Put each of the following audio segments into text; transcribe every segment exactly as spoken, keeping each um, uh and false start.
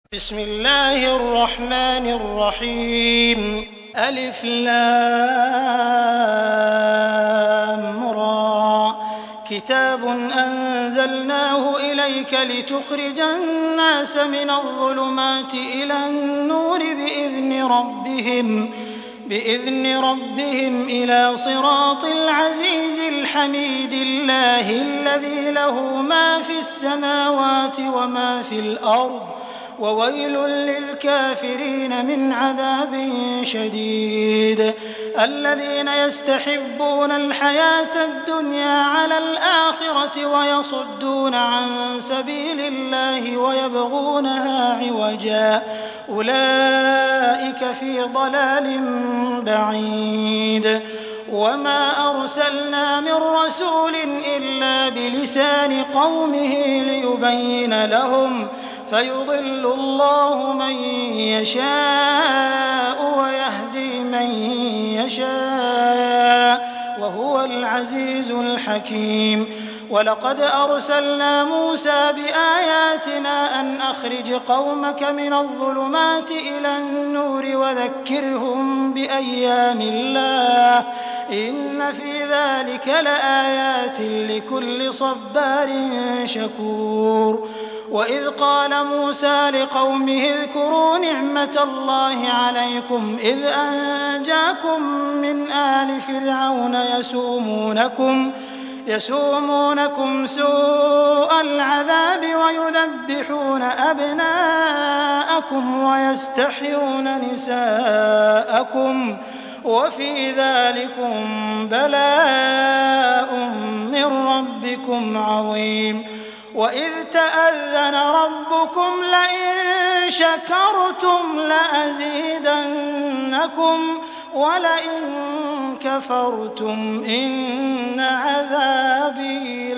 بسم الله الرحمن الرحيم ألف لام را كتاب أنزلناه إليك لتخرج الناس من الظلمات إلى النور بإذن ربهم بإذن ربهم إلى صراط العزيز الحميد الله الذي له ما في السماوات وما في الأرض وويل للكافرين من عذاب شديد الذين يستحبون الحياة الدنيا على الآخرة ويصدون عن سبيل الله ويبغونها عوجا أولئك في ضلال بعيد وما أرسلنا من رسول إلا بلسان قومه ليبين لهم فيضل الله من يشاء ويهدي من يشاء وهو العزيز الحكيم ولقد أرسلنا موسى بآياتنا أن أخرج قومك من الظلمات إلى النور وذكرهم بأيام الله إن في ذلك لآيات لكل صبار شكور وإذ قال موسى لقومه اذكروا نعمة الله عليكم إذ أنجاكم من آل فرعون يسومونكم يسومونكم سوء العذاب ويذبحون أبناءكم ويستحيون نساءكم وفي ذلكم بلاء من ربكم عظيم وإذ تأذن ربكم لئن شكرتم لأزيدنكم ولئن كفرتم إن عذابي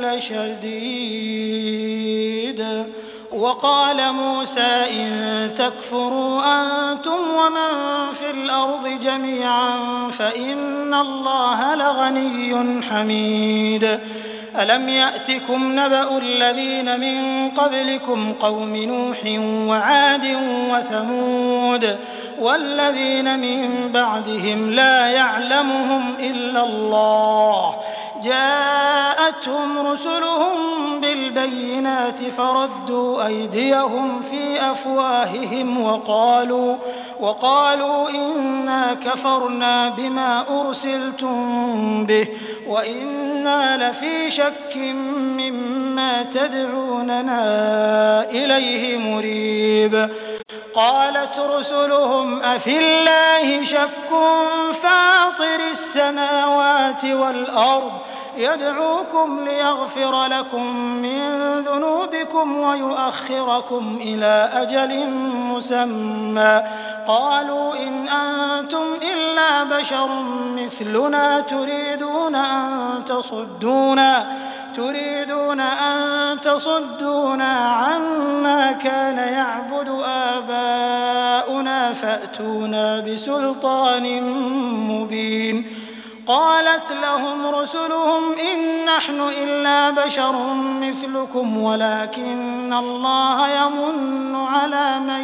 لشديد وقال موسى إن تكفروا أنتم ومن في الأرض جميعا فإن الله لغني حميد ألم يأتكم نبأ الذين من قبلكم قوم نوح وعاد وثمود والذين من بعدهم لا يعلمهم إلا الله جاءتهم رسلهم بالبينات فردوا أيديهم في أفواههم وقالوا, وقالوا إنا كفرنا بما أرسلتم به وإنا لفي شك مما تدعوننا إليه مريب قالت رسلهم أفي الله شك فاطر السماوات والأرض يدعوكم ليغفر لكم من ذنوبكم ويؤخركم إلى أجل مسمى قالوا إن أنتم إلا بشر مثلنا تريدون أن تصدونا تريدون أن تصدونا عما كان يعبد آباؤنا فأتونا بسلطان مبين قالت لهم رسلهم إن نحن إلا بشر مثلكم ولكن الله يمن على من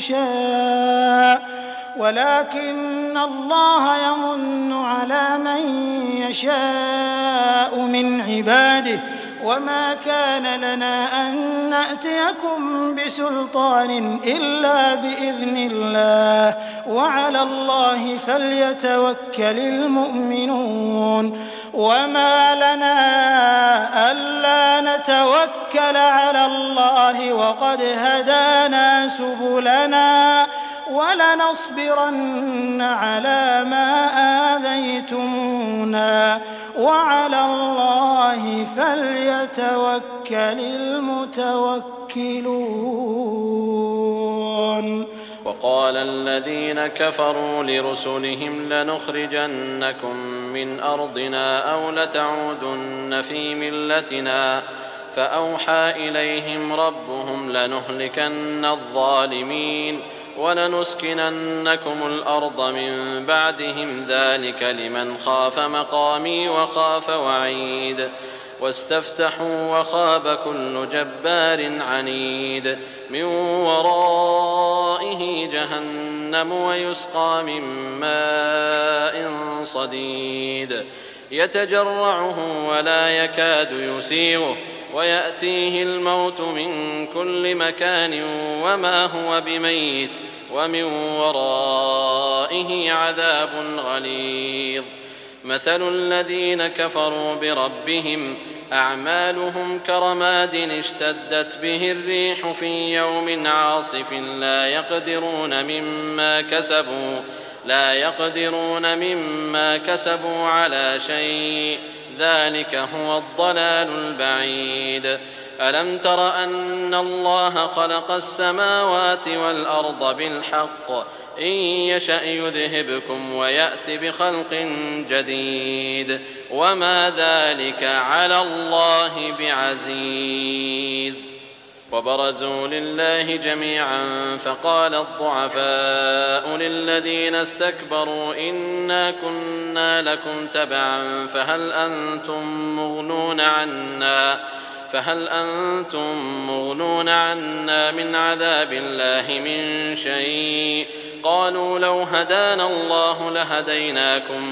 يشاء ولكن الله يمن على من يشاء من عباده وما كان لنا أن نأتيكم بسلطان إلا بإذن الله وعلى الله فليتوكل المؤمنون وما لنا ألا نتوكل على الله وقد هدانا سبلنا ولنصبرن على ما آذيتمونا وعلى الله فليتوكل المتوكلون وقال الذين كفروا لرسلهم لنخرجنكم من أرضنا أو لتعودن في ملتنا فأوحى إليهم ربهم لنهلكن الظالمين ولنسكننكم الأرض من بعدهم ذلك لمن خاف مقامي وخاف وعيد واستفتحوا وخاب كل جبار عنيد من وراء جهنم ويسقى من ماء صديد يتجرعه ولا يكاد يسيغه ويأتيه الموت من كل مكان وما هو بميت ومن ورائه عذاب غليظ مثل الذين كفروا بربهم أعمالهم كرماد اشتدت به الريح في يوم عاصف لا يقدرون مما كسبوا لا يقدرون مما كسبوا على شيء ذلك هو الضلال البعيد ألم تر أن الله خلق السماوات والأرض بالحق إن يشأ يذهبكم ويأت بخلق جديد وما ذلك على الله بعزيز وبرزوا لله جميعا فقال الضعفاء للذين استكبروا إنا كنا لكم تبعا فهل أنتم مغنون عنا فهل أنتم مغنون عنا من عذاب الله من شيء قالوا لو هدانا الله لهديناكم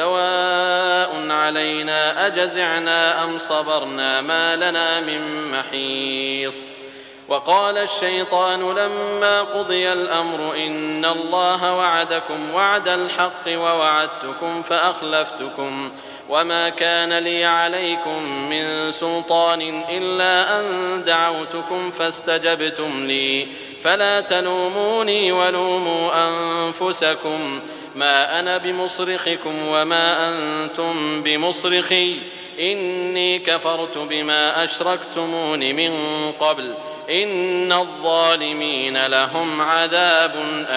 سواء علينا أجزعنا أم صبرنا ما لنا من محيص وقال الشيطان لما قضي الأمر إن الله وعدكم وعد الحق ووعدتكم فأخلفتكم وما كان لي عليكم من سلطان إلا أن دعوتكم فاستجبتم لي فلا تلوموني ولوموا أنفسكم ما أنا بمصرخكم وما أنتم بمصرخي إني كفرت بما أشركتمون من قبل إن الظالمين لهم عذاب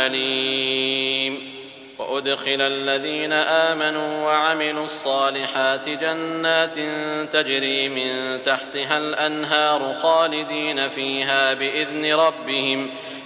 أليم وأدخل الذين آمنوا وعملوا الصالحات جنات تجري من تحتها الأنهار خالدين فيها بإذن ربهم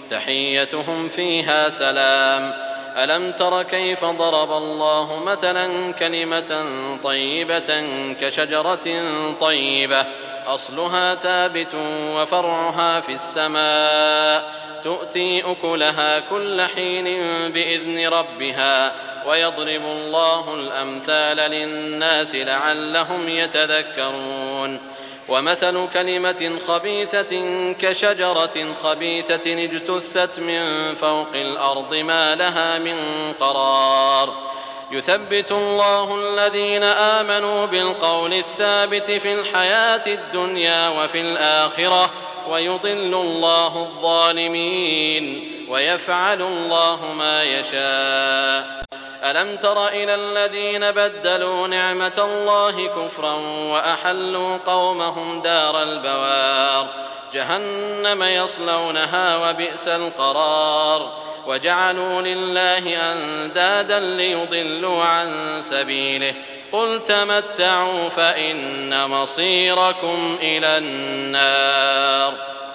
تحيتهم فيها سلام ألم تر كيف ضرب الله مثلا كلمة طيبة كشجرة طيبة أصلها ثابت وفرعها في السماء تؤتي أكلها كل حين بإذن ربها ويضرب الله الأمثال للناس لعلهم يتذكرون ومثل كلمة خبيثة كشجرة خبيثة اجتثت من فوق الأرض ما لها من قرار يثبت الله الذين آمنوا بالقول الثابت في الحياة الدنيا وفي الآخرة ويضل الله الظالمين ويفعل الله ما يشاء ألم تر إلى الذين بدلوا نعمة الله كفرا وأحلوا قومهم دار البوار جهنم يصلونها وبئس القرار وجعلوا لله أندادا ليضلوا عن سبيله قل تمتعوا فإن مصيركم إلى النار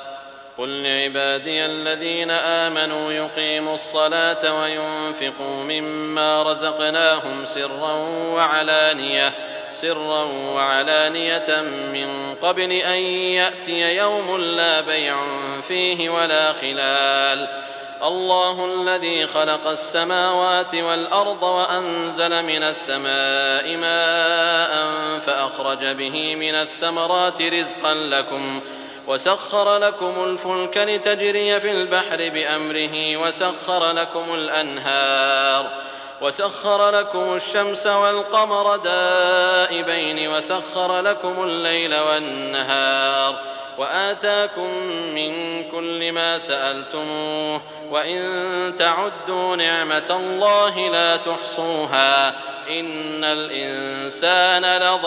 قل لعبادي الذين آمنوا يقيموا الصلاة وينفقوا مما رزقناهم سرا وعلانية سرا وعلانية من قبل أن يأتي يوم لا بيع فيه ولا خلال الله الذي خلق السماوات والأرض وأنزل من السماء ماء فأخرج به من الثمرات رزقا لكم وسخر لكم الفلك لتجري في البحر بأمره وسخر لكم الأنهار وسخر لكم الشمس والقمر دائبين وسخر لكم الليل والنهار وآتاكم من كل ما سألتموه وإن تعدوا نعمة الله لا تحصوها إن الإنسان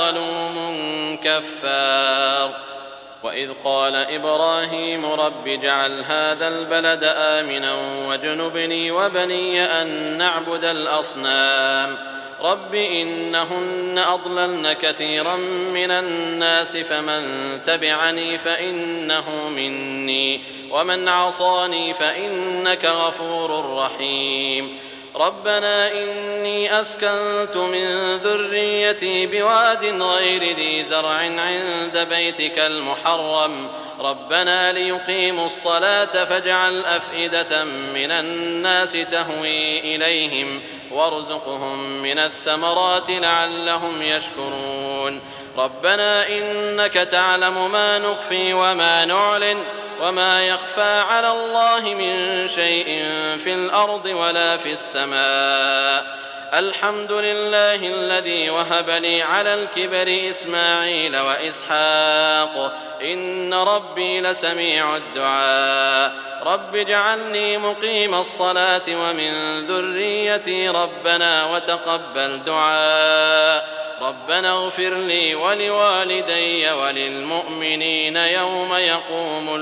لظلوم كفار وإذ قال إبراهيم رب اجعل هذا البلد آمنا واجنبني وبني أن نعبد الأصنام رب إنهن أضللن كثيرا من الناس فمن تبعني فإنه مني ومن عصاني فإنك غفور رحيم ربنا إني أسكنت من ذريتي بواد غير ذي زرع عند بيتك المحرم ربنا ليقيموا الصلاة فاجعل أفئدة من الناس تهوي إليهم وارزقهم من الثمرات لعلهم يشكرون ربنا إنك تعلم ما نخفي وما نعلن وما يخفى على الله من شيء في الأرض ولا في السماء الحمد لله الذي وهب لي على الكبر إسماعيل وإسحاق إن ربي لسميع الدعاء رب اجعلني مقيم الصلاة ومن ذريتي ربنا وتقبل دعاء ربنا اغفر لي ولوالدي وللمؤمنين يوم يقوم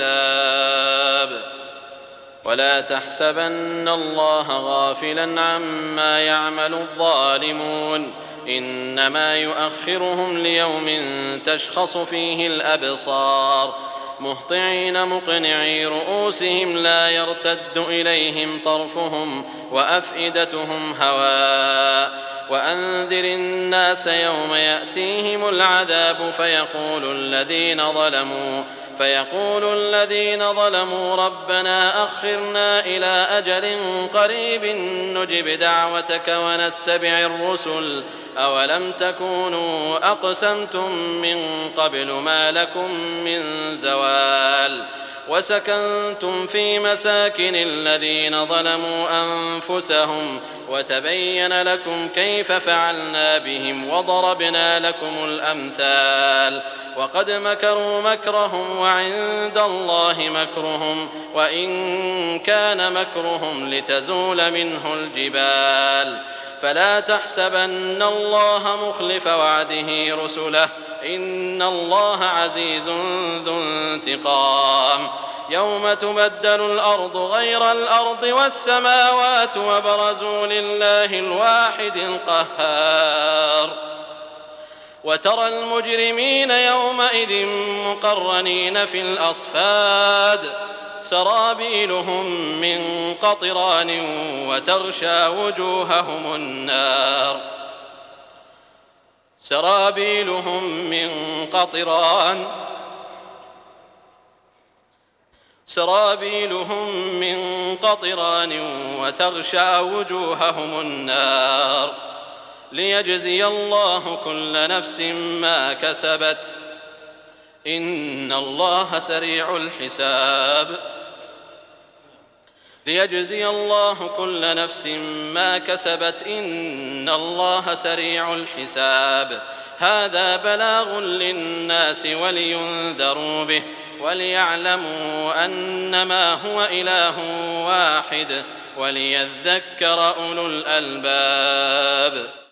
الحساب ولا تحسبن الله غافلا عما يعمل الظالمون إنما يؤخرهم ليوم تشخص فيه الأبصار مهطعين مقنعي رؤوسهم لا يرتد إليهم طرفهم وأفئدتهم هواء وأنذر الناس يوم يأتيهم العذاب فيقول الذين ظلموا فيقول الذين ظلموا ربنا أخرنا إلى أجل قريب نجب دعوتك ونتبع الرسل أولم تكونوا أقسمتم من قبل ما لكم من زوال وسكنتم في مساكن الذين ظلموا أنفسهم وتبين لكم كيف فعلنا بهم وضربنا لكم الأمثال وقد مكروا مكرهم وعند الله مكرهم وإن كان مكرهم لتزول منه الجبال فلا تحسبن الله مخلف وعده رسله إن الله عزيز ذو انتقام يوم تبدل الأرض غير الأرض والسماوات وبرزوا لله الواحد القهار وترى المجرمين يومئذ مقرنين في الأصفاد سرابيلهم من قطران وتغشى وجوههم النار سرابيلهم من قطران سرابيلهم من قطران وتغشى وجوههم النار ليجزي الله كل نفس ما كسبت إن الله سريع الحساب ليجزي الله كل نفس ما كسبت إن الله سريع الحساب هذا بلاغ للناس ولينذروا به وليعلموا أنما هو إله واحد وليذكر أولو الألباب.